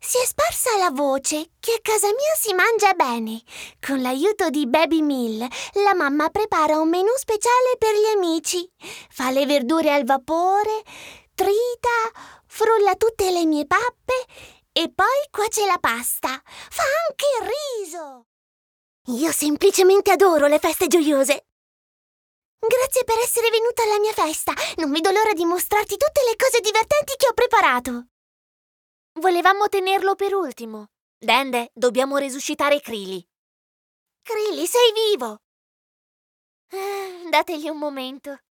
Si è sparsa la voce che a casa mia si mangia bene. Con l'aiuto di Baby Mill, la mamma prepara un menù speciale per gli amici. Fa le verdure al vapore, trita, frulla tutte le mie pappe e poi cuoce la pasta. Fa anche il riso. Io semplicemente adoro le feste gioiose. Grazie per essere venuta alla mia festa. Non vedo l'ora di mostrarti tutte le cose divertenti che ho preparato. Volevamo tenerlo per ultimo. Dende, dobbiamo resuscitare Krili. Krili, sei vivo! Dategli un momento.